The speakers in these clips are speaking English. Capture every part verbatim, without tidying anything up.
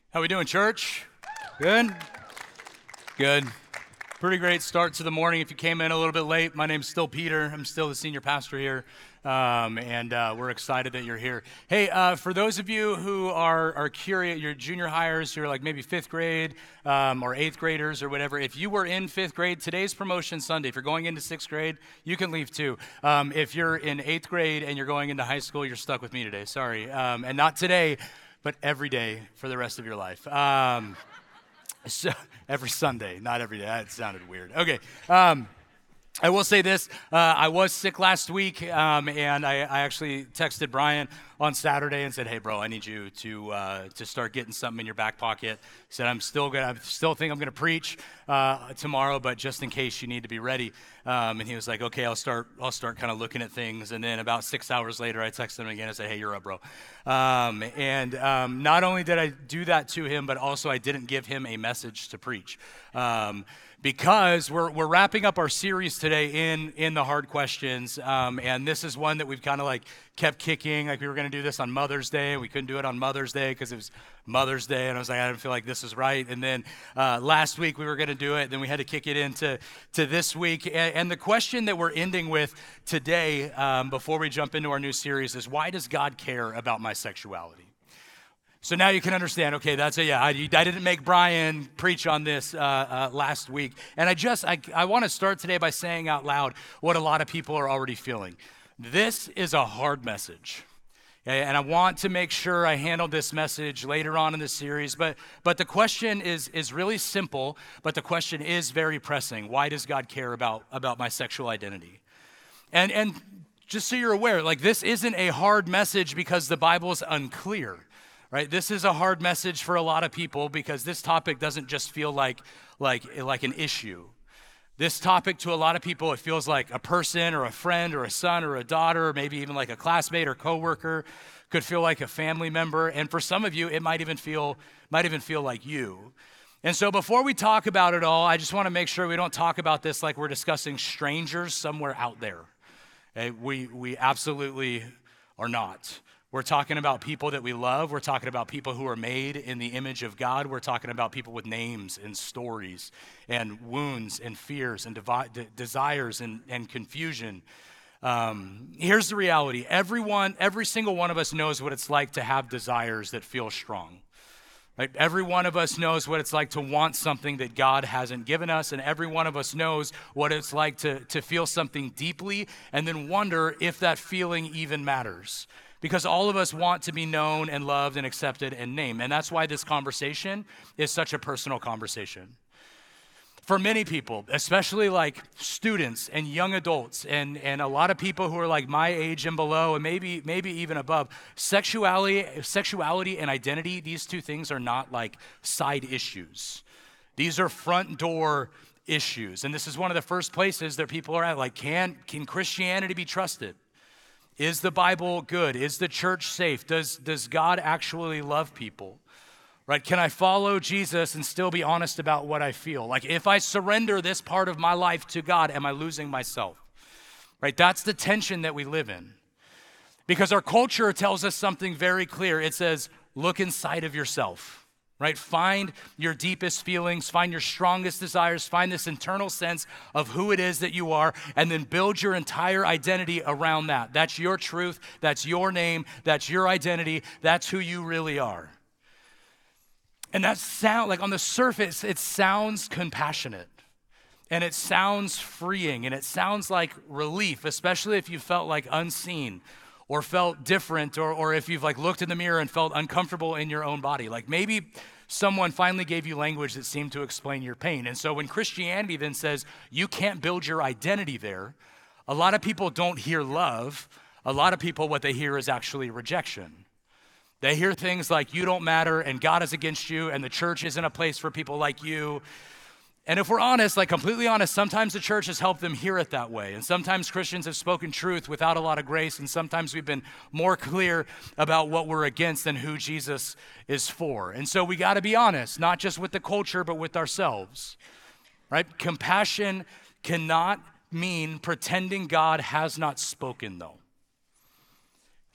How we doing, church? Good? Good. Pretty great start to the morning. If you came in a little bit late, my name's still Peter. I'm still the senior pastor here, um, and uh, we're excited that you're here. Hey, uh, for those of you who are, are curious, you're junior hires, you're like maybe fifth grade um, or eighth graders or whatever. If you were in fifth grade, today's promotion Sunday. If you're going into sixth grade, you can leave too. Um, if you're in eighth grade and you're going into high school, you're stuck with me today. Sorry. Um, and not today, but every day for the rest of your life. Um, so every Sunday, not every day. That sounded weird. Okay. Um, I will say this. Uh, I was sick last week, um, and I, I actually texted Brian on Saturday and said, "Hey, bro, I need you to uh, to start getting something in your back pocket." He said, "I'm still gonna, I still think I'm gonna preach uh, tomorrow, but just in case, you need to be ready." Um, and he was like, "Okay, I'll start. I'll start kind of looking at things." And then about six hours later, I texted him again and said, "Hey, you're up, bro." Um, and um, not only did I do that to him, but also I didn't give him a message to preach. Um, Because we're we're wrapping up our series today in in the hard questions, um, and this is one that we've kind of like kept kicking. Like we were going to do this on Mother's Day, and we couldn't do it on Mother's Day because it was Mother's Day, and I was like, I didn't feel like this is right. And then uh, last week we were going to do it, then we had to kick it into to this week. And, and the question that we're ending with today, um, before we jump into our new series, is why does God care about my sexuality? So now you can understand, okay, that's a, yeah, I, I didn't make Brian preach on this uh, uh, last week. And I just, I, I want to start today by saying out loud what a lot of people are already feeling. This is a hard message. Okay? And I want to make sure I handle this message later on in the series. But but the question is is really simple, but the question is very pressing. Why does God care about, about my sexual identity? And And just so you're aware, like this isn't a hard message because the Bible is unclear. Right, this is a hard message for a lot of people because this topic doesn't just feel like, like, like an issue. This topic to a lot of people, it feels like a person or a friend or a son or a daughter, or maybe even like a classmate or coworker, could feel like a family member. And for some of you, it might even feel, might even feel like you. And so before we talk about it all, I just want to make sure we don't talk about this like we're discussing strangers somewhere out there. Okay? We, we absolutely are not. We're talking about people that we love. We're talking about people who are made in the image of God. We're talking about people with names and stories and wounds and fears and devi- de- desires and, and confusion. Um, here's the reality. Everyone, every single one of us knows what it's like to have desires that feel strong. Right? Every one of us knows what it's like to want something that God hasn't given us, and every one of us knows what it's like to, to feel something deeply and then wonder if that feeling even matters. Because all of us want to be known and loved and accepted and named. And that's why this conversation is such a personal conversation. For many people, especially like students and young adults and, and a lot of people who are like my age and below and maybe maybe even above, sexuality, sexuality and identity, these two things are not like side issues. These are front door issues. And this is one of the first places that people are at, like, can, can Christianity be trusted? Is the Bible good? Is the church safe? Does, does God actually love people? Right? Can I follow Jesus and still be honest about what I feel? Like if I surrender this part of my life to God, am I losing myself? Right? That's the tension that we live in. Because our culture tells us something very clear. It says, look inside of yourself. Right? Find your deepest feelings, find your strongest desires, find this internal sense of who it is that you are, and then build your entire identity around that. That's your truth, that's your name, that's your identity, that's who you really are. And that sound, like on the surface, it sounds compassionate, and it sounds freeing, and it sounds like relief, especially if you felt like unseen, or felt different, or, or if you've like looked in the mirror and felt uncomfortable in your own body. Like maybe someone finally gave you language that seemed to explain your pain. And so when Christianity then says you can't build your identity there, a lot of people don't hear love. A lot of people, what they hear is actually rejection. They hear things like you don't matter and God is against you and the church isn't a place for people like you. And if we're honest, like completely honest, sometimes the church has helped them hear it that way. And sometimes Christians have spoken truth without a lot of grace. And sometimes we've been more clear about what we're against than who Jesus is for. And so we got to be honest, not just with the culture, but with ourselves, right? Compassion cannot mean pretending God has not spoken, though.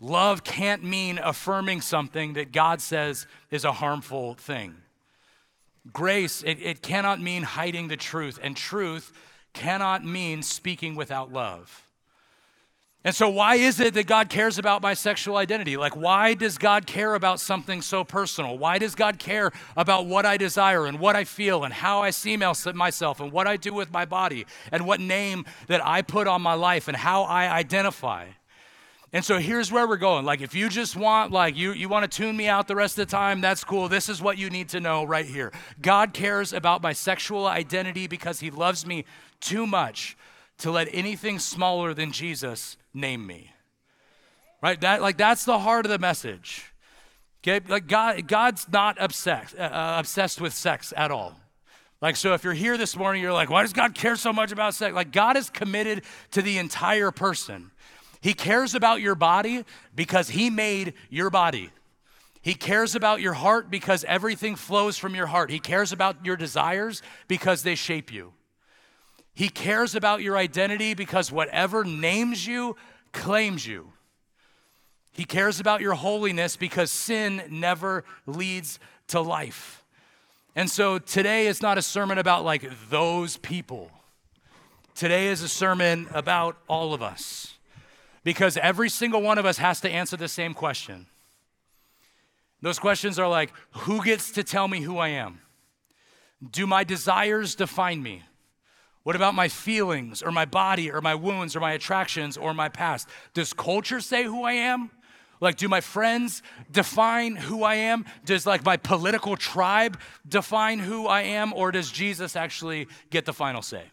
Love can't mean affirming something that God says is a harmful thing. Grace, it, it cannot mean hiding the truth, and truth cannot mean speaking without love. And so why is it that God cares about my sexual identity? Like, why does God care about something so personal? Why does God care about what I desire and what I feel and how I see myself and what I do with my body and what name that I put on my life and how I identify? And so here's where we're going. Like, if you just want, like, you, you want to tune me out the rest of the time, that's cool. This is what you need to know right here. God cares about my sexual identity because he loves me too much to let anything smaller than Jesus name me. Right? That, like, that's the heart of the message. Okay? Like, God, God's not obsessed, uh, obsessed with sex at all. Like, so if you're here this morning, you're like, why does God care so much about sex? Like, God is committed to the entire person. He cares about your body because he made your body. He cares about your heart because everything flows from your heart. He cares about your desires because they shape you. He cares about your identity because whatever names you, claims you. He cares about your holiness because sin never leads to life. And so today is not a sermon about like those people. Today is a sermon about all of us. Because every single one of us has to answer the same question. Those questions are like, who gets to tell me who I am? Do my desires define me? What about my feelings or my body or my wounds or my attractions or my past? Does culture say who I am? Like, do my friends define who I am? Does like my political tribe define who I am? Or does Jesus actually get the final say?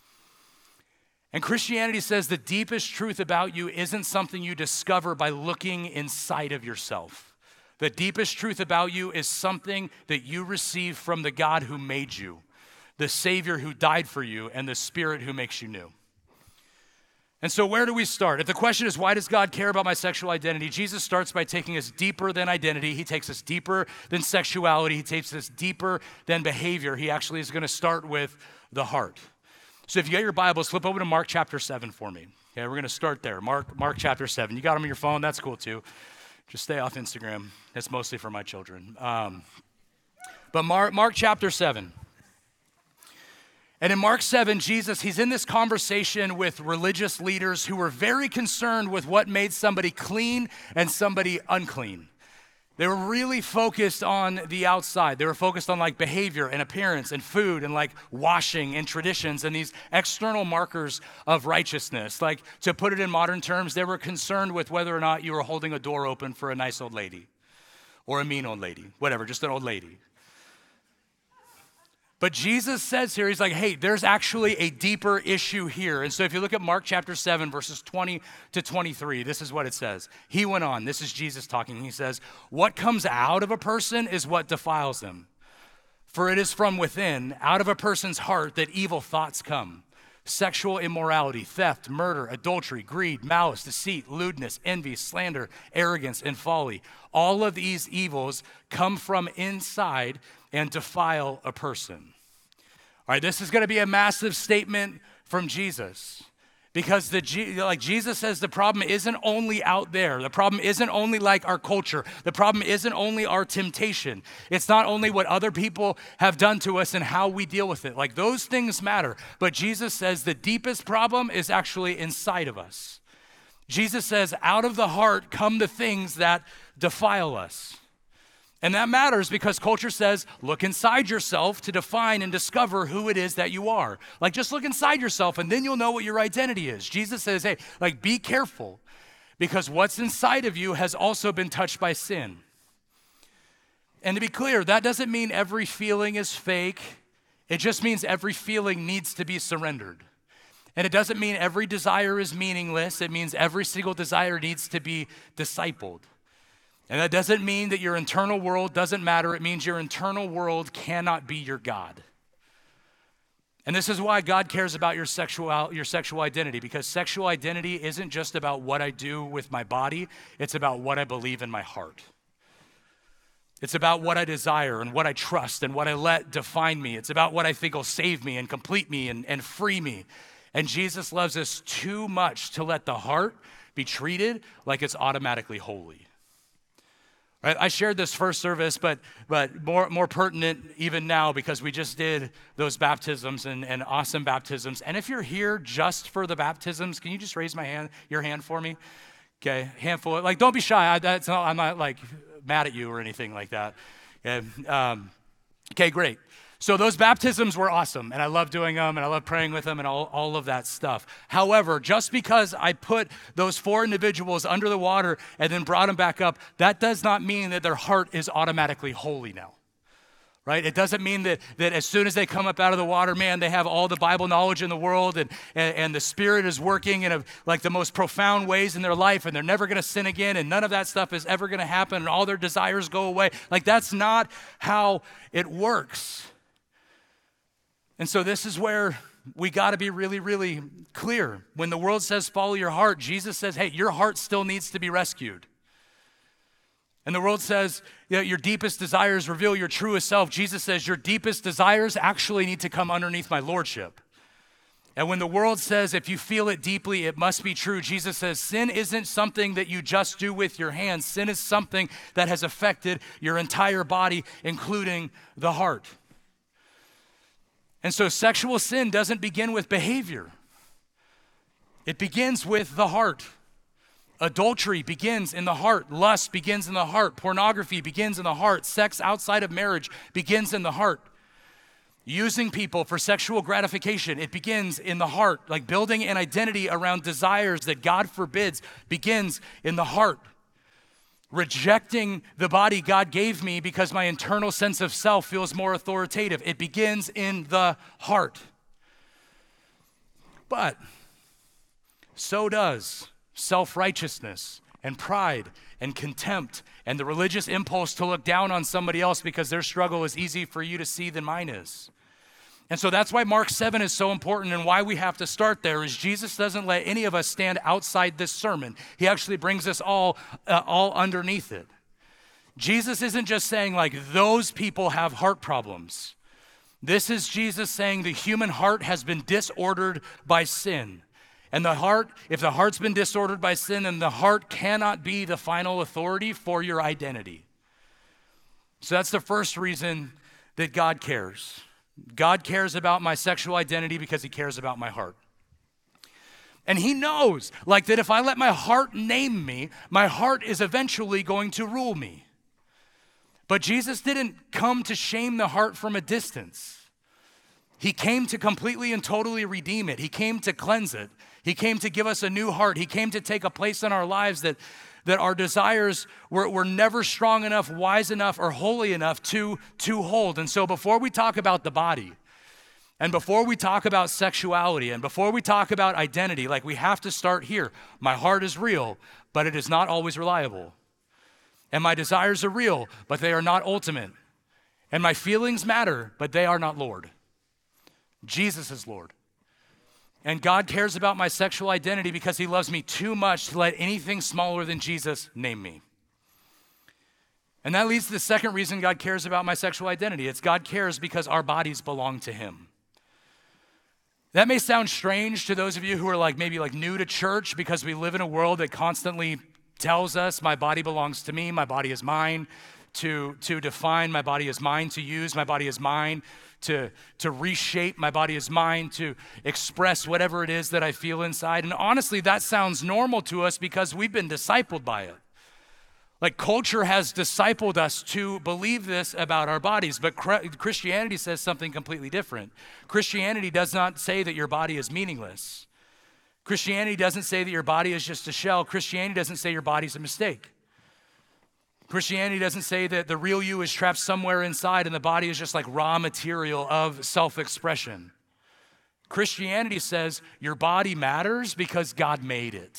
And Christianity says the deepest truth about you isn't something you discover by looking inside of yourself. The deepest truth about you is something that you receive from the God who made you, the Savior who died for you, and the Spirit who makes you new. And so where do we start? If the question is, why does God care about my sexual identity? Jesus starts by taking us deeper than identity. He takes us deeper than sexuality. He takes us deeper than behavior. He actually is going to start with the heart. So if you got your Bibles, flip over to Mark chapter seven for me. Okay, we're going to start there. Mark, Mark chapter seven. You got them on your phone? That's cool too. Just stay off Instagram. It's mostly for my children. Um, but Mark, Mark chapter seven. And in Mark seven, Jesus, he's in this conversation with religious leaders who were very concerned with what made somebody clean and somebody unclean. They were really focused on the outside. They were focused on like behavior and appearance and food and like washing and traditions and these external markers of righteousness. Like, to put it in modern terms, they were concerned with whether or not you were holding a door open for a nice old lady or a mean old lady, whatever, just an old lady. But Jesus says here, he's like, hey, there's actually a deeper issue here. And so if you look at Mark chapter seven, verses twenty to twenty-three, this is what it says. He went on, this is Jesus talking. He says, what comes out of a person is what defiles them. For it is from within, out of a person's heart, that evil thoughts come. Sexual immorality, theft, murder, adultery, greed, malice, deceit, lewdness, envy, slander, arrogance, and folly. All of these evils come from inside and defile a person. All right, this is going to be a massive statement from Jesus, because the like Jesus says the problem isn't only out there. The problem isn't only like our culture. The problem isn't only our temptation. It's not only what other people have done to us and how we deal with it. Like, those things matter. But Jesus says the deepest problem is actually inside of us. Jesus says out of the heart come the things that defile us. And that matters because culture says, look inside yourself to define and discover who it is that you are. Like, just look inside yourself and then you'll know what your identity is. Jesus says, hey, like, be careful, because what's inside of you has also been touched by sin. And to be clear, that doesn't mean every feeling is fake. It just means every feeling needs to be surrendered. And it doesn't mean every desire is meaningless. It means every single desire needs to be discipled. And that doesn't mean that your internal world doesn't matter. It means your internal world cannot be your God. And this is why God cares about your sexual, your sexual identity, because sexual identity isn't just about what I do with my body. It's about what I believe in my heart. It's about what I desire and what I trust and what I let define me. It's about what I think will save me and complete me and, and free me. And Jesus loves us too much to let the heart be treated like it's automatically holy. Right? I shared this first service, but but more more pertinent even now because we just did those baptisms and, and awesome baptisms. And if you're here just for the baptisms, can you just raise my hand, your hand for me? Okay, handful. Like, don't be shy. I, that's not, I'm not like mad at you or anything like that. Okay, um, okay, great. So those baptisms were awesome, and I love doing them, and I love praying with them, and all, all of that stuff. However, just because I put those four individuals under the water and then brought them back up, that does not mean that their heart is automatically holy now, right? It doesn't mean that, that as soon as they come up out of the water, man, they have all the Bible knowledge in the world, and, and, and the Spirit is working in a, like the most profound ways in their life, and they're never going to sin again, and none of that stuff is ever going to happen, and all their desires go away. Like, that's not how it works. And so this is where we got to be really, really clear. When the world says follow your heart, Jesus says, hey, your heart still needs to be rescued. And the world says, you know, your deepest desires reveal your truest self. Jesus says your deepest desires actually need to come underneath my lordship. And when the world says if you feel it deeply, it must be true, Jesus says sin isn't something that you just do with your hands. Sin is something that has affected your entire body, including the heart. And so sexual sin doesn't begin with behavior. It begins with the heart. Adultery begins in the heart. Lust begins in the heart. Pornography begins in the heart. Sex outside of marriage begins in the heart. Using people for sexual gratification, it begins in the heart. Like building an identity around desires that God forbids begins in the heart. Rejecting the body God gave me because my internal sense of self feels more authoritative. It begins in the heart. But so does self-righteousness and pride and contempt and the religious impulse to look down on somebody else because their struggle is easy for you to see than mine is. And so that's why Mark seven is so important, and why we have to start there is Jesus doesn't let any of us stand outside this sermon. He actually brings us all, uh, all underneath it. Jesus isn't just saying like those people have heart problems. This is Jesus saying the human heart has been disordered by sin. And the heart, if the heart's been disordered by sin, then the heart cannot be the final authority for your identity. So that's the first reason that God cares. God cares about my sexual identity because he cares about my heart. And he knows, like, that if I let my heart name me, my heart is eventually going to rule me. But Jesus didn't come to shame the heart from a distance. He came to completely and totally redeem it. He came to cleanse it. He came to give us a new heart. He came to take a place in our lives that that our desires were, were never strong enough, wise enough, or holy enough to, to hold. And so before we talk about the body, and before we talk about sexuality, and before we talk about identity, like we have to start here. My heart is real, but it is not always reliable. And my desires are real, but they are not ultimate. And my feelings matter, but they are not Lord. Jesus is Lord. And God cares about my sexual identity because he loves me too much to let anything smaller than Jesus name me. And that leads to the second reason God cares about my sexual identity. It's God cares because our bodies belong to him. That may sound strange to those of you who are like maybe like new to church because we live in a world that constantly tells us my body belongs to me, my body is mine to, to define, my body is mine to use, my body is mine to, to reshape, my body is mine to express whatever it is that I feel inside. And honestly, that sounds normal to us because we've been discipled by it. Like culture has discipled us to believe this about our bodies, but Christianity says something completely different. Christianity does not say that your body is meaningless. Christianity doesn't say that your body is just a shell. Christianity doesn't say your body's a mistake. Christianity doesn't say that the real you is trapped somewhere inside and the body is just like raw material of self-expression. Christianity says your body matters because God made it.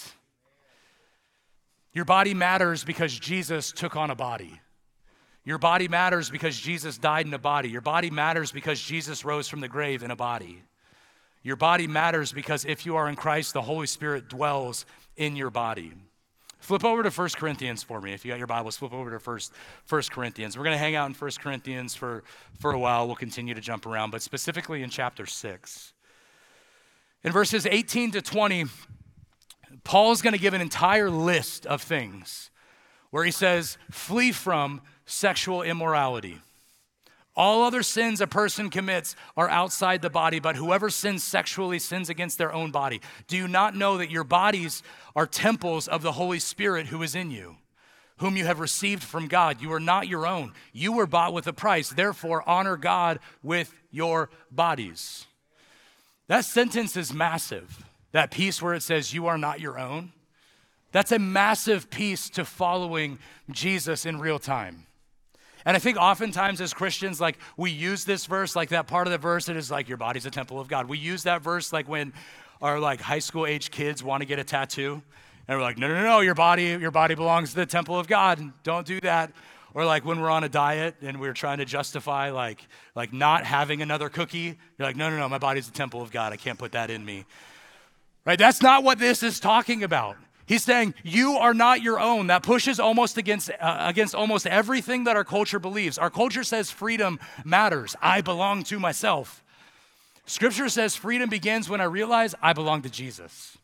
Your body matters because Jesus took on a body. Your body matters because Jesus died in a body. Your body matters because Jesus rose from the grave in a body. Your body matters because if you are in Christ, the Holy Spirit dwells in your body. Flip over to First Corinthians for me. If you got your Bibles, flip over to First First Corinthians. We're going to hang out in First Corinthians for, for a while. We'll continue to jump around, but specifically in chapter six. In verses eighteen to twenty, Paul's going to give an entire list of things where he says, flee from sexual immorality. All other sins a person commits are outside the body, but whoever sins sexually sins against their own body. Do you not know that your bodies are temples of the Holy Spirit who is in you, whom you have received from God? You are not your own. You were bought with a price. Therefore, honor God with your bodies. That sentence is massive. That piece where it says you are not your own. That's a massive piece to following Jesus in real time. And I think oftentimes as Christians, like we use this verse, like that part of the verse that is like your body's a temple of God. We use that verse like when our like high school age kids want to get a tattoo. And we're like, no, no, no, your body, your body belongs to the temple of God. Don't do that. Or like when we're on a diet and we're trying to justify like, like not having another cookie. You're like, no, no, no, my body's the temple of God. I can't put that in me. Right? That's not what this is talking about. He's saying you are not your own. That pushes almost against, uh, against almost everything that our culture believes. Our culture says freedom matters. I belong to myself. Scripture says freedom begins when I realize I belong to Jesus.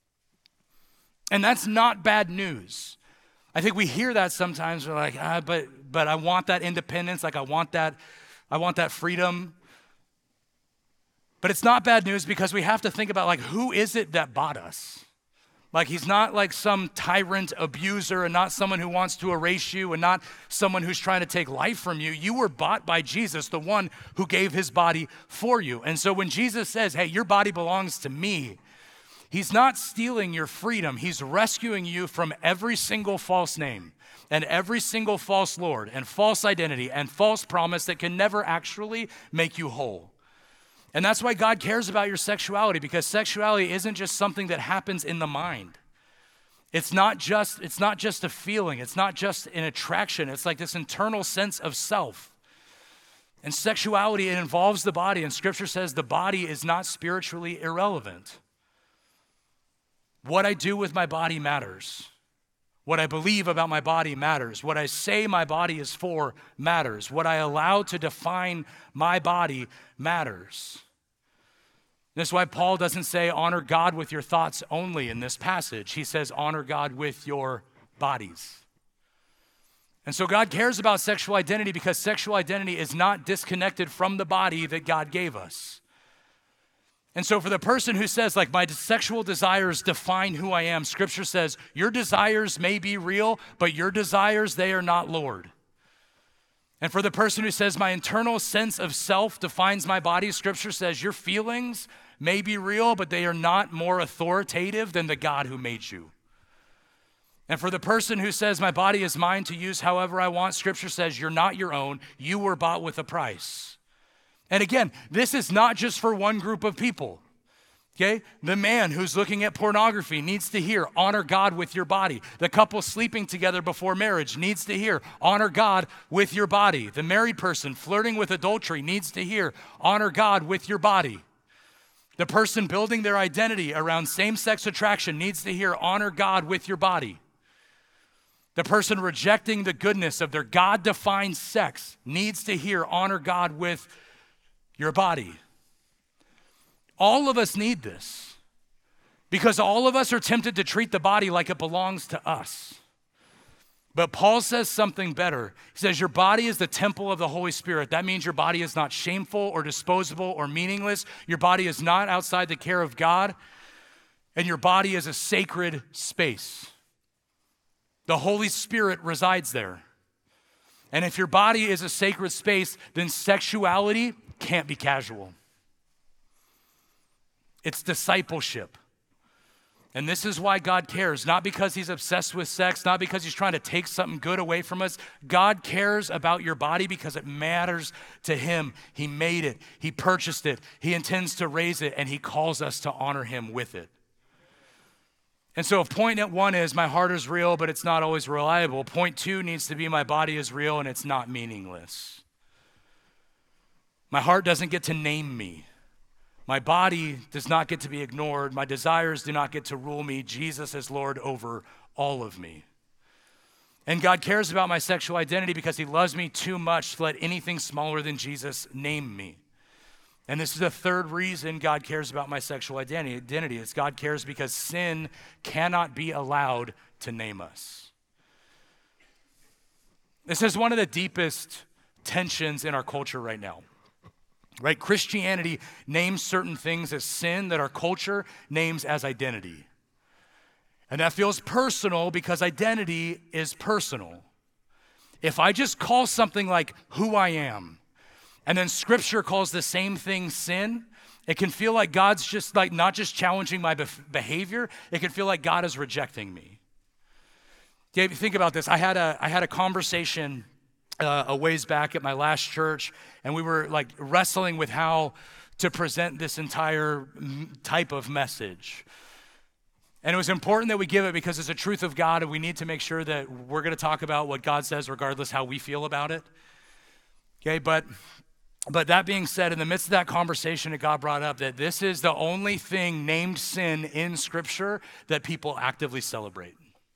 And that's not bad news. I think we hear that sometimes. We're like, ah, but but I want that independence. Like I want that, I want that freedom. But it's not bad news because we have to think about like, who is it that bought us? Like he's not like some tyrant abuser and not someone who wants to erase you and not someone who's trying to take life from you. You were bought by Jesus, the one who gave his body for you. And so when Jesus says, hey, your body belongs to me, he's not stealing your freedom. He's rescuing you from every single false name and every single false Lord and false identity and false promise that can never actually make you whole. And that's why God cares about your sexuality, because sexuality isn't just something that happens in the mind. It's not just, it's not just a feeling. It's not just an attraction. It's like this internal sense of self. And sexuality, it involves the body. And Scripture says the body is not spiritually irrelevant. What I do with my body matters. What I believe about my body matters. What I say my body is for matters. What I allow to define my body matters. That's why Paul doesn't say honor God with your thoughts only in this passage. He says honor God with your bodies. And so God cares about sexual identity because sexual identity is not disconnected from the body that God gave us. And so for the person who says, like, my sexual desires define who I am, Scripture says, your desires may be real, but your desires, they are not Lord. And for the person who says, my internal sense of self defines my body, Scripture says, your feelings may be real, but they are not more authoritative than the God who made you. And for the person who says, my body is mine to use however I want, Scripture says, you're not your own. You were bought with a price. And again, this is not just for one group of people, okay? The man who's looking at pornography needs to hear, honor God with your body. The couple sleeping together before marriage needs to hear, honor God with your body. The married person flirting with adultery needs to hear, honor God with your body. The person building their identity around same-sex attraction needs to hear, honor God with your body. The person rejecting the goodness of their God-defined sex needs to hear, honor God with your body. All of us need this because all of us are tempted to treat the body like it belongs to us. But Paul says something better. He says your body is the temple of the Holy Spirit. That means your body is not shameful or disposable or meaningless. Your body is not outside the care of God, and your body is a sacred space. The Holy Spirit resides there. And if your body is a sacred space, then sexuality can't be casual. It's discipleship. And this is why God cares, not because he's obsessed with sex, not because he's trying to take something good away from us. God cares about your body because it matters to him. He made it. He purchased it. He intends to raise it, and he calls us to honor him with it. And so if point one is my heart is real, but it's not always reliable, point two needs to be my body is real and it's not meaningless. My heart doesn't get to name me. My body does not get to be ignored. My desires do not get to rule me. Jesus is Lord over all of me. And God cares about my sexual identity because he loves me too much to let anything smaller than Jesus name me. And this is the third reason God cares about my sexual identi- identity. It's God cares because sin cannot be allowed to name us. This is one of the deepest tensions in our culture right now. Right? Christianity names certain things as sin that our culture names as identity. And that feels personal because identity is personal. If I just call something like who I am, and then scripture calls the same thing sin, it can feel like God's just like not just challenging my bef- behavior, it can feel like God is rejecting me. Dave, think about this. I had a, I had a conversation uh, a ways back at my last church, and we were like wrestling with how to present this entire type of message. And it was important that we give it because it's a truth of God, and we need to make sure that we're going to talk about what God says regardless how we feel about it. Okay, but but that being said, in the midst of that conversation that God brought up, that this is the only thing named sin in Scripture that people actively celebrate.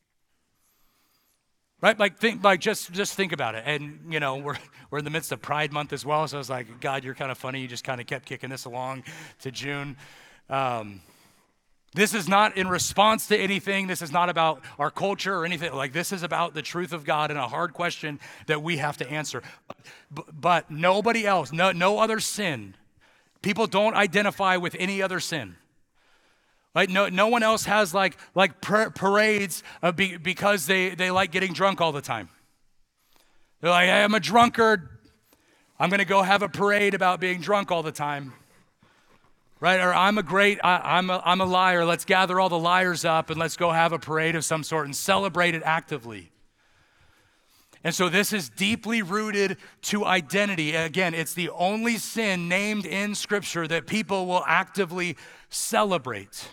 Right, like think, like just just think about it, and you know we're we're in the midst of Pride Month as well. So I was like, God, you're kind of funny. You just kind of kept kicking this along to June. Um, this is not in response to anything. This is not about our culture or anything. Like this is about the truth of God and a hard question that we have to answer. But, but nobody else, no no other sin. People don't identify with any other sin. Like no, no one else has like like par- parades of be, because they, they like getting drunk all the time. They're like, hey, I'm a drunkard. I'm going to go have a parade about being drunk all the time. Right? Or I'm a great, I, I'm, a, I'm a liar. Let's gather all the liars up and let's go have a parade of some sort and celebrate it actively. And so this is deeply rooted to identity. Again, it's the only sin named in Scripture that people will actively celebrate.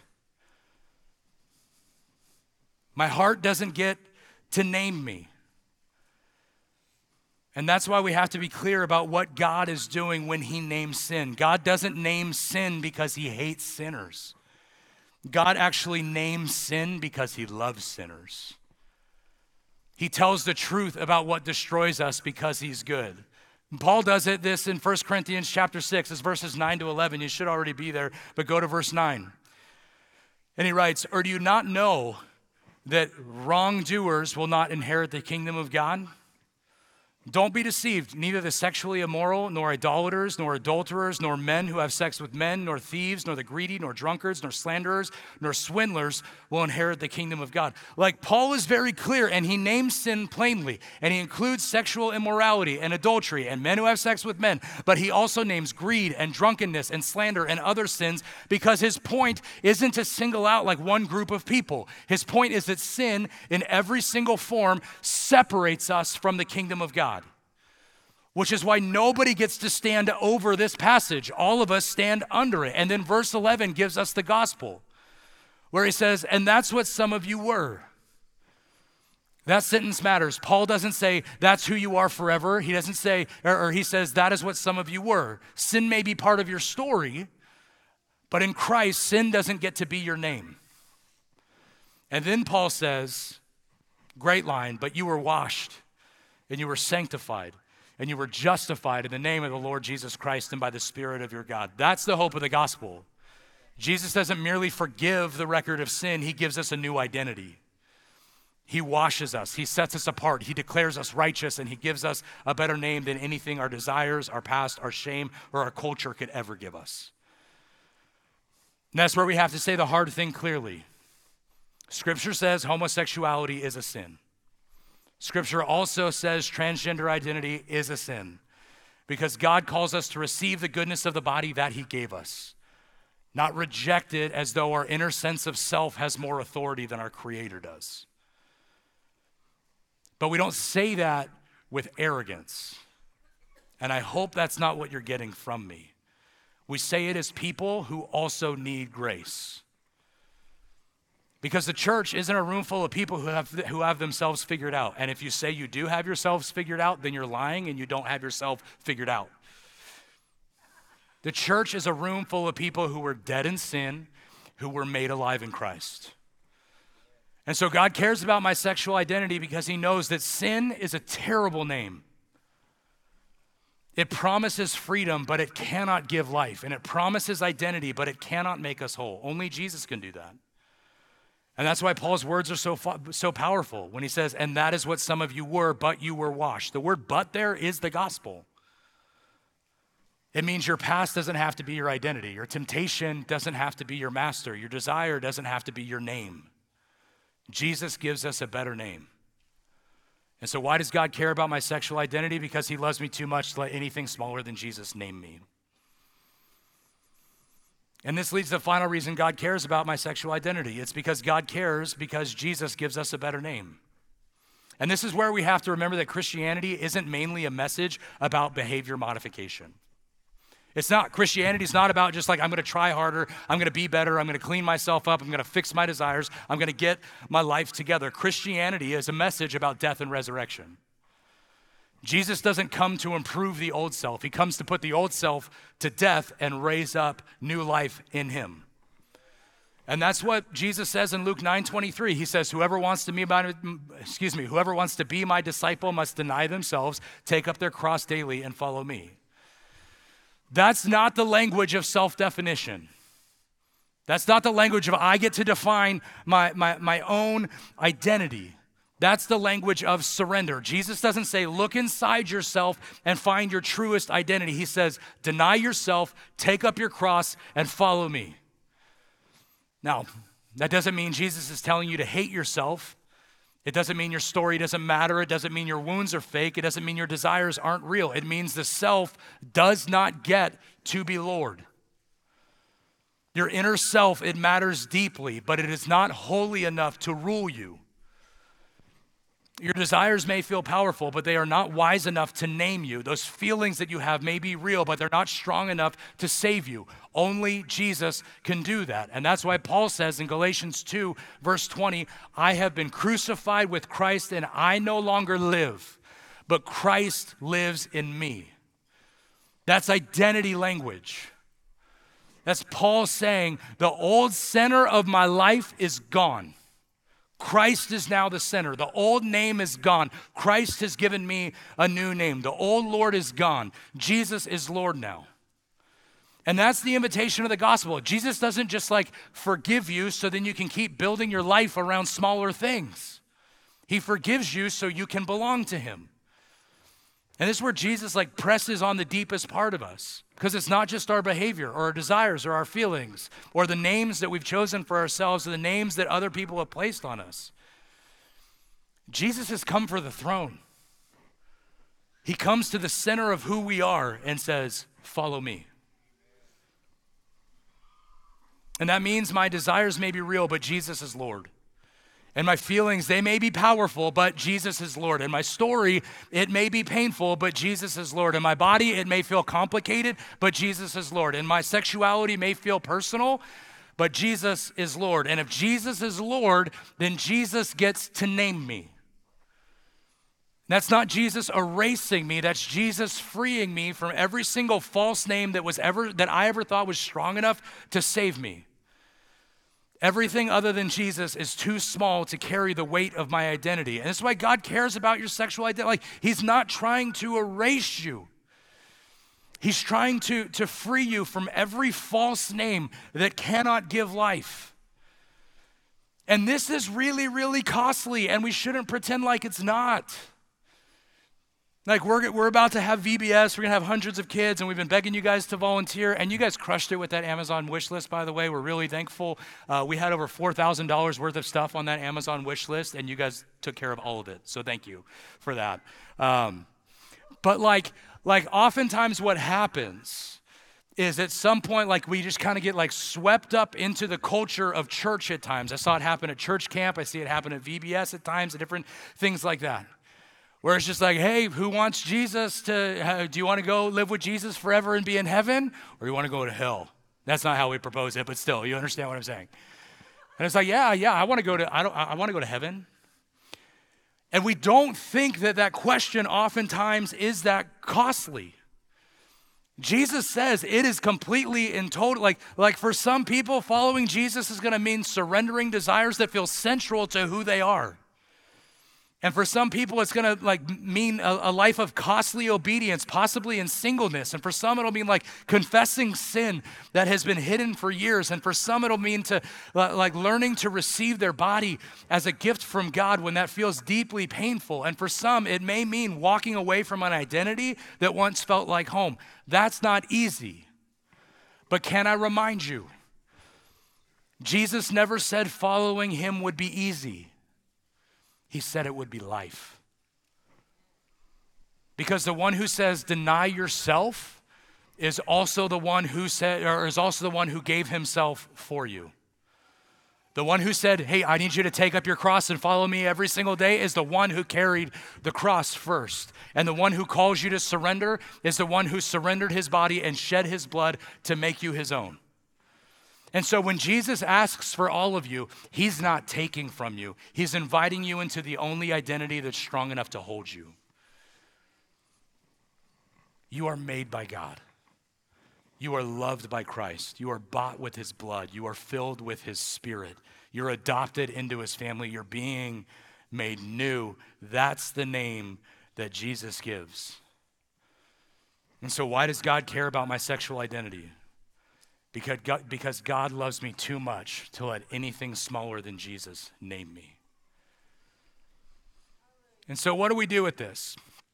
My heart doesn't get to name me. And that's why we have to be clear about what God is doing when he names sin. God doesn't name sin because he hates sinners. God actually names sin because he loves sinners. He tells the truth about what destroys us because he's good. And Paul does it this in First Corinthians chapter six. It's verses nine to eleven. You should already be there, but go to verse nine. And he writes, or do you not know that wrongdoers will not inherit the kingdom of God? Don't be deceived. Neither the sexually immoral, nor idolaters, nor adulterers, nor men who have sex with men, nor thieves, nor the greedy, nor drunkards, nor slanderers, nor swindlers will inherit the kingdom of God. Like Paul is very clear, and he names sin plainly, and he includes sexual immorality and adultery and men who have sex with men, but he also names greed and drunkenness and slander and other sins because his point isn't to single out like one group of people. His point is that sin in every single form separates us from the kingdom of God. Which is why nobody gets to stand over this passage. All of us stand under it. And then verse eleven gives us the gospel, where he says, and that's what some of you were. That sentence matters. Paul doesn't say, that's who you are forever. He doesn't say, or, or he says, that is what some of you were. Sin may be part of your story, but in Christ, sin doesn't get to be your name. And then Paul says, great line, but you were washed and you were sanctified. And you were justified in the name of the Lord Jesus Christ and by the Spirit of your God. That's the hope of the gospel. Jesus doesn't merely forgive the record of sin, he gives us a new identity. He washes us, he sets us apart, he declares us righteous, and he gives us a better name than anything our desires, our past, our shame, or our culture could ever give us. And that's where we have to say the hard thing clearly. Scripture says homosexuality is a sin. Scripture also says transgender identity is a sin because God calls us to receive the goodness of the body that he gave us, not reject it as though our inner sense of self has more authority than our Creator does. But we don't say that with arrogance, and I hope that's not what you're getting from me. We say it as people who also need grace. Because the church isn't a room full of people who have who have themselves figured out. And if you say you do have yourselves figured out, then you're lying and you don't have yourself figured out. The church is a room full of people who were dead in sin, who were made alive in Christ. And so God cares about my sexual identity because he knows that sin is a terrible name. It promises freedom, but it cannot give life. And it promises identity, but it cannot make us whole. Only Jesus can do that. And that's why Paul's words are so, so powerful when he says, and that is what some of you were, but you were washed. The word but there is the gospel. It means your past doesn't have to be your identity. Your temptation doesn't have to be your master. Your desire doesn't have to be your name. Jesus gives us a better name. And so why does God care about my sexual identity? Because he loves me too much to let anything smaller than Jesus name me. And this leads to the final reason God cares about my sexual identity. It's because God cares because Jesus gives us a better name. And this is where we have to remember that Christianity isn't mainly a message about behavior modification. It's not, Christianity is not about just like, I'm going to try harder, I'm going to be better, I'm going to clean myself up, I'm going to fix my desires, I'm going to get my life together. Christianity is a message about death and resurrection. Jesus doesn't come to improve the old self. He comes to put the old self to death and raise up new life in him. And that's what Jesus says in Luke nine twenty-three. He says, whoever wants to be my, excuse me, whoever wants to be my disciple must deny themselves, take up their cross daily and follow me. That's not the language of self-definition. That's not the language of I get to define my, my, my own identity. That's the language of surrender. Jesus doesn't say, look inside yourself and find your truest identity. He says, deny yourself, take up your cross, and follow me. Now, that doesn't mean Jesus is telling you to hate yourself. It doesn't mean your story doesn't matter. It doesn't mean your wounds are fake. It doesn't mean your desires aren't real. It means the self does not get to be Lord. Your inner self, it matters deeply, but it is not holy enough to rule you. Your desires may feel powerful, but they are not wise enough to name you. Those feelings that you have may be real, but they're not strong enough to save you. Only Jesus can do that. And that's why Paul says in Galatians two, verse twenty, I have been crucified with Christ and I no longer live, but Christ lives in me. That's identity language. That's Paul saying the old center of my life is gone. Christ is now the center. The old name is gone. Christ has given me a new name. The old Lord is gone. Jesus is Lord now. And that's the invitation of the gospel. Jesus doesn't just like forgive you so then you can keep building your life around smaller things. He forgives you so you can belong to him. And this is where Jesus like presses on the deepest part of us, because it's not just our behavior or our desires or our feelings or the names that we've chosen for ourselves or the names that other people have placed on us. Jesus has come for the throne. He comes to the center of who we are and says, follow me. And that means my desires may be real, but Jesus is Lord. And my feelings, they may be powerful, but Jesus is Lord. And my story, it may be painful, but Jesus is Lord. And my body, it may feel complicated, but Jesus is Lord. And my sexuality may feel personal, but Jesus is Lord. And if Jesus is Lord, then Jesus gets to name me. That's not Jesus erasing me. That's Jesus freeing me from every single false name that was ever that I ever thought was strong enough to save me. Everything other than Jesus is too small to carry the weight of my identity. And that's why God cares about your sexual identity. Like, he's not trying to erase you. He's trying to, to free you from every false name that cannot give life. And this is really, really costly, and we shouldn't pretend like it's not. Like we're, we're about to have V B S, we're gonna have hundreds of kids, and we've been begging you guys to volunteer, and you guys crushed it with that Amazon wish list, by the way. We're really thankful. Uh, we had over four thousand dollars worth of stuff on that Amazon wish list, and you guys took care of all of it, so thank you for that. Um, but like, like oftentimes what happens is at some point, like we just kind of get like swept up into the culture of church at times. I saw it happen at church camp, I see it happen at V B S at times, and different things like that. Where it's just like, hey, who wants Jesus to, uh, do you want to go live with Jesus forever and be in heaven? Or you want to go to hell? That's not how we propose it, but still, you understand what I'm saying. And it's like, yeah, yeah, I want to go to, I don't, I want to go to heaven. And we don't think that that question oftentimes is that costly. Jesus says it is completely and total, like, like for some people, following Jesus is going to mean surrendering desires that feel central to who they are. And for some people, it's gonna like mean a, a life of costly obedience, possibly in singleness. And for some, it'll mean like confessing sin that has been hidden for years. And for some, it'll mean to like learning to receive their body as a gift from God when that feels deeply painful. And for some, it may mean walking away from an identity that once felt like home. That's not easy. But can I remind you, Jesus never said following him would be easy. He said it would be life. Because the one who says deny yourself is also the one who said, or is also the one who gave himself for you. The one who said, hey, I need you to take up your cross and follow me every single day is the one who carried the cross first. And the one who calls you to surrender is the one who surrendered his body and shed his blood to make you his own. And so when Jesus asks for all of you, he's not taking from you. He's inviting you into the only identity that's strong enough to hold you. You are made by God. You are loved by Christ. You are bought with his blood. You are filled with his spirit. You're adopted into his family. You're being made new. That's the name that Jesus gives. And so why does God care about my sexual identity? Because God, because God loves me too much to let anything smaller than Jesus name me. And so what do we do with this?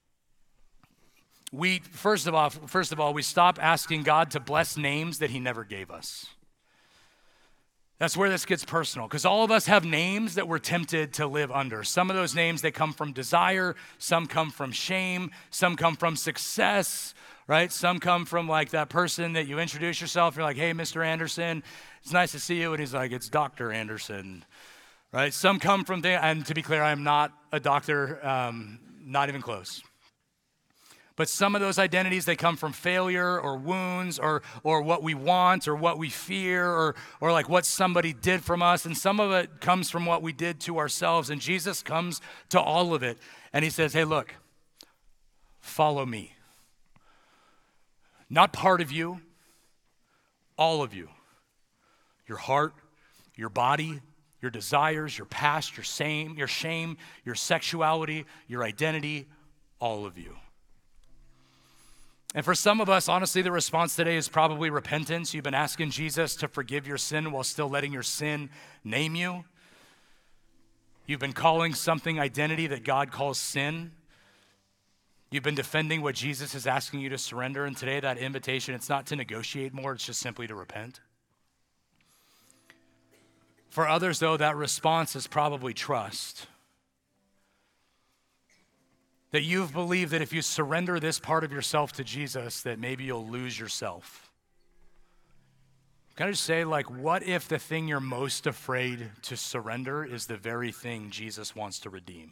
We, first of all, first of all, we stop asking God to bless names that he never gave us. That's where this gets personal, because all of us have names that we're tempted to live under. Some of those names, they come from desire. Some come from shame. Some come from success. Right? Some come from like that person that you introduce yourself. You're like, hey, Mister Anderson, it's nice to see you. And he's like, it's Doctor Anderson, right? Some come from there. And to be clear, I'm not a doctor, um, not even close. But some of those identities, they come from failure or wounds or or what we want or what we fear or or like what somebody did from us. And some of it comes from what we did to ourselves. And Jesus comes to all of it. And he says, hey, look, follow me. Not part of you, all of you. Your heart, your body, your desires, your past, your shame, your shame, your sexuality, your identity, all of you. And for some of us, honestly, the response today is probably repentance. You've been asking Jesus to forgive your sin while still letting your sin name you. You've been calling something identity that God calls sin. You've been defending what Jesus is asking you to surrender, and today that invitation, it's not to negotiate more, it's just simply to repent. For others, though, that response is probably trust. That you've believed that if you surrender this part of yourself to Jesus, that maybe you'll lose yourself. Can I just say, like, what if the thing you're most afraid to surrender is the very thing Jesus wants to redeem?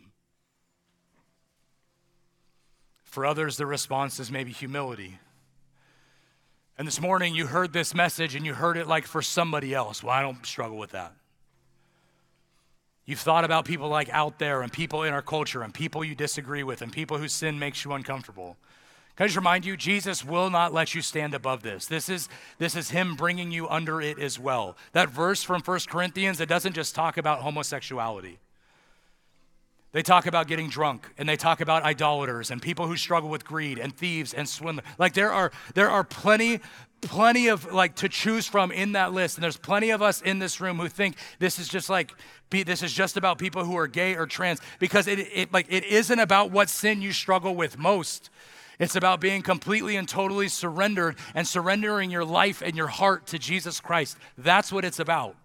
For others, the response is maybe humility. And this morning you heard this message and you heard it like for somebody else. Well, I don't struggle with that. You've thought about people like out there and people in our culture and people you disagree with and people whose sin makes you uncomfortable. Can I just remind you, Jesus will not let you stand above this. This is, this is him bringing you under it as well. That verse from First Corinthians, it doesn't just talk about homosexuality. They talk about getting drunk, and they talk about idolaters and people who struggle with greed and thieves and swindlers. Like there are there are plenty, plenty of like to choose from in that list. And there's plenty of us in this room who think this is just like be, this is just about people who are gay or trans, because it, it like it isn't about what sin you struggle with most. It's about being completely and totally surrendered and surrendering your life and your heart to Jesus Christ. That's what it's about.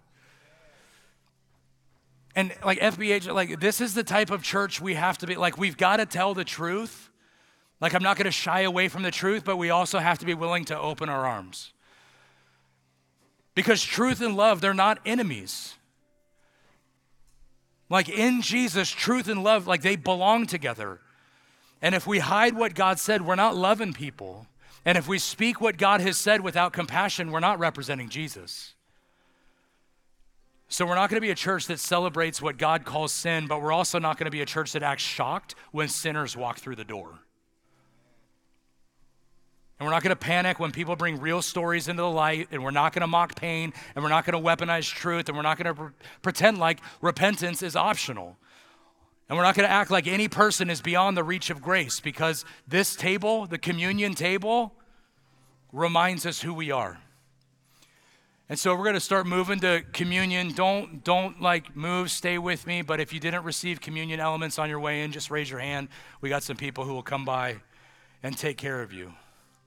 And like F B H, like this is the type of church we have to be. Like we've got to tell the truth. Like I'm not going to shy away from the truth, but we also have to be willing to open our arms. Because truth and love, they're not enemies. Like in Jesus, truth and love, like they belong together. And if we hide what God said, we're not loving people. And if we speak what God has said without compassion, we're not representing Jesus. So we're not going to be a church that celebrates what God calls sin, but we're also not going to be a church that acts shocked when sinners walk through the door. And we're not going to panic when people bring real stories into the light, and we're not going to mock pain, and we're not going to weaponize truth, and we're not going to pre- pretend like repentance is optional. And we're not going to act like any person is beyond the reach of grace, because this table, the communion table, reminds us who we are. And so we're going to start moving to communion. Don't, don't like move, stay with me. But if you didn't receive communion elements on your way in, just raise your hand. We got some people who will come by and take care of you.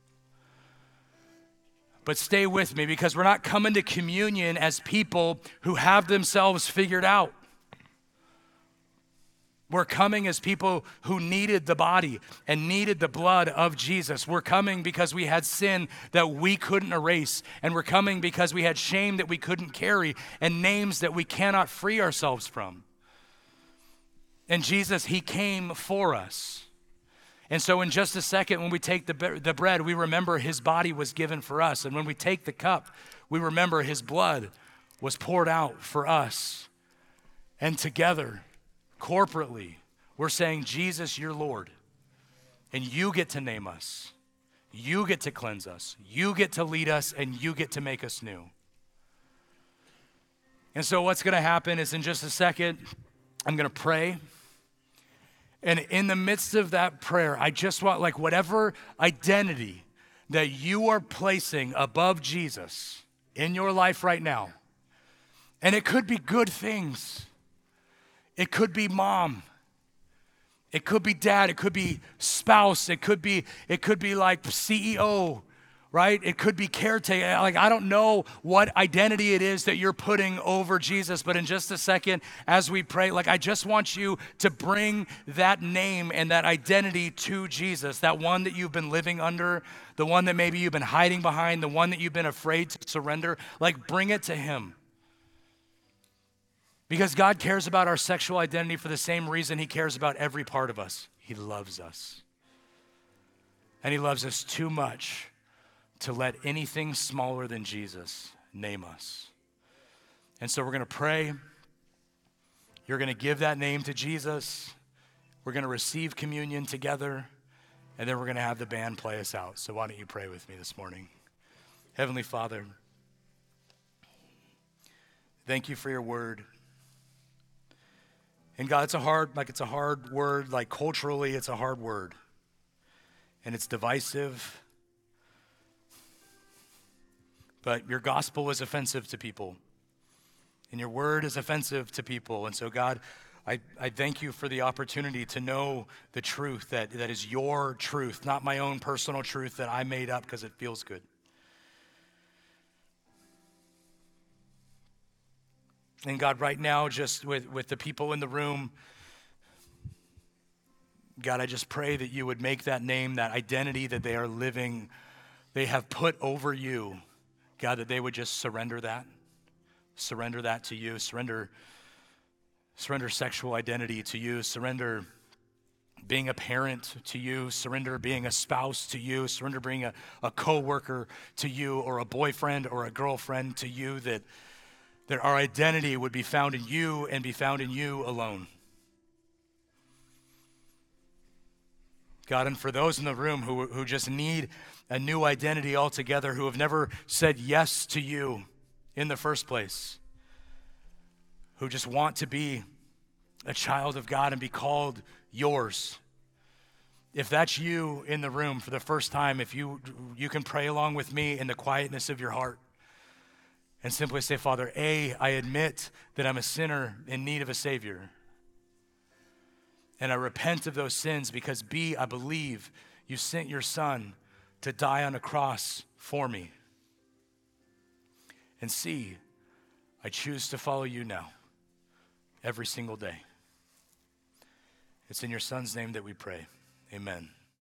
But stay with me, because we're not coming to communion as people who have themselves figured out. We're coming as people who needed the body and needed the blood of Jesus. We're coming because we had sin that we couldn't erase. And we're coming because we had shame that we couldn't carry and names that we cannot free ourselves from. And Jesus, he came for us. And so in just a second, when we take the, the bread, we remember his body was given for us. And when we take the cup, we remember his blood was poured out for us. And together, corporately, we're saying, Jesus, you're Lord, and you get to name us. You get to cleanse us. You get to lead us, and you get to make us new. And so what's going to happen is in just a second, I'm going to pray. And in the midst of that prayer, I just want, like, whatever identity that you are placing above Jesus in your life right now, and it could be good things. It could be mom. It could be dad. It could be spouse. It could be, it could be like C E O, right? It could be caretaker. Like, I don't know what identity it is that you're putting over Jesus, but in just a second, as we pray, like, I just want you to bring that name and that identity to Jesus, that one that you've been living under, the one that maybe you've been hiding behind, the one that you've been afraid to surrender. Like, bring it to him. Because God cares about our sexual identity for the same reason he cares about every part of us. He loves us. And he loves us too much to let anything smaller than Jesus name us. And so we're going to pray. You're going to give that name to Jesus. We're going to receive communion together. And then we're going to have the band play us out. So why don't you pray with me this morning? Heavenly Father, thank you for your word. And God, it's a hard, like it's a hard word, like culturally it's a hard word. And it's divisive. But your gospel is offensive to people. And your word is offensive to people. And so God, I, I thank you for the opportunity to know the truth that, that is your truth, not my own personal truth that I made up because it feels good. And God, right now, just with, with the people in the room, God, I just pray that you would make that name, that identity that they are living, they have put over you, God, that they would just surrender that, surrender that to you, surrender, surrender sexual identity to you, surrender being a parent to you, surrender being a spouse to you, surrender being a, a co-worker to you, or a boyfriend or a girlfriend to you, that that our identity would be found in you and be found in you alone. God, and for those in the room who, who just need a new identity altogether, who have never said yes to you in the first place, who just want to be a child of God and be called yours. If that's you in the room for the first time, if you you can pray along with me in the quietness of your heart. And simply say, Father, A, I admit that I'm a sinner in need of a Savior. And I repent of those sins because B, I believe you sent your Son to die on a cross for me. And C, I choose to follow you now, every single day. It's in your Son's name that we pray. Amen.